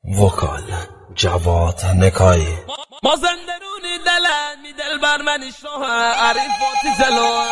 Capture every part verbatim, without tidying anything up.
وکال جواد نکایی ما زندرونی دلن می دل بر منی شوه عریفاتی زلو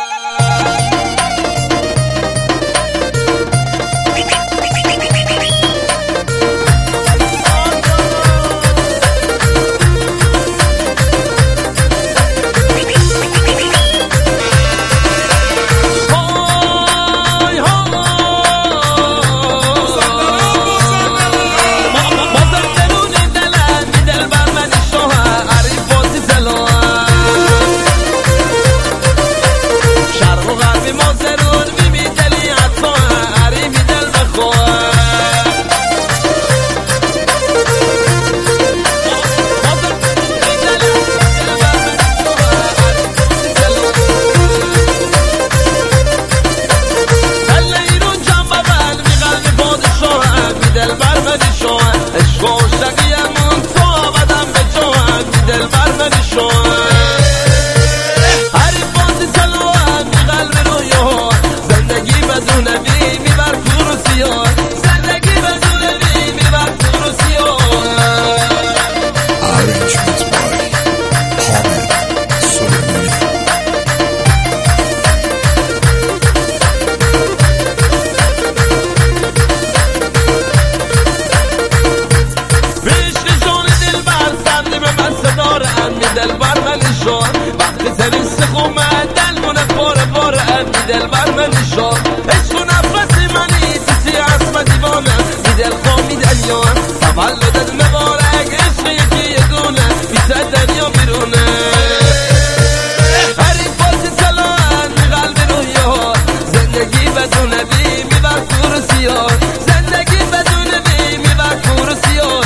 دل بر من شو عشق و نفسی منی تسی عصم دیوانه می دل خواه می دل یان تولدت مبارک عشق یکی یه دونه بیسه دنیا بیرونه حریفات سلام می قلب رویه ها زندگی بدون بی می بر کورسی ها زندگی بدون بی می بر کورسی ها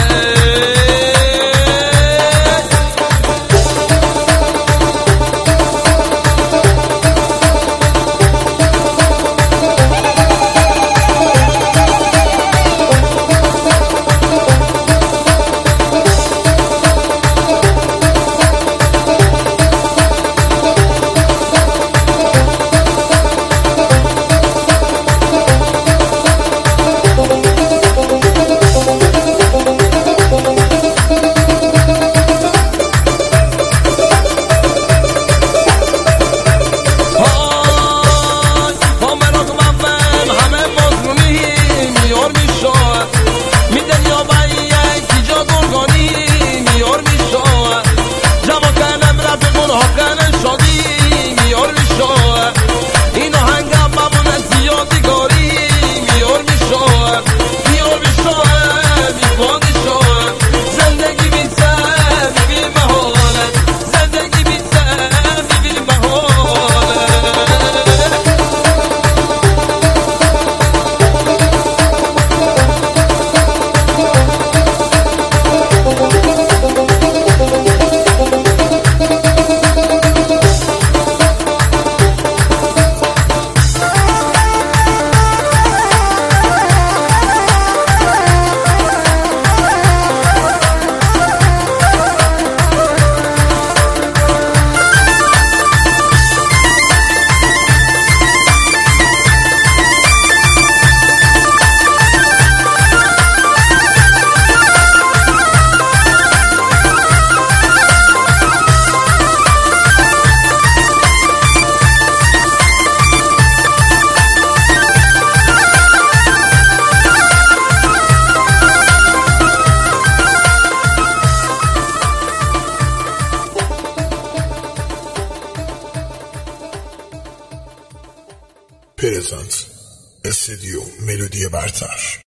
پرزنت استودیو ملودی برتر.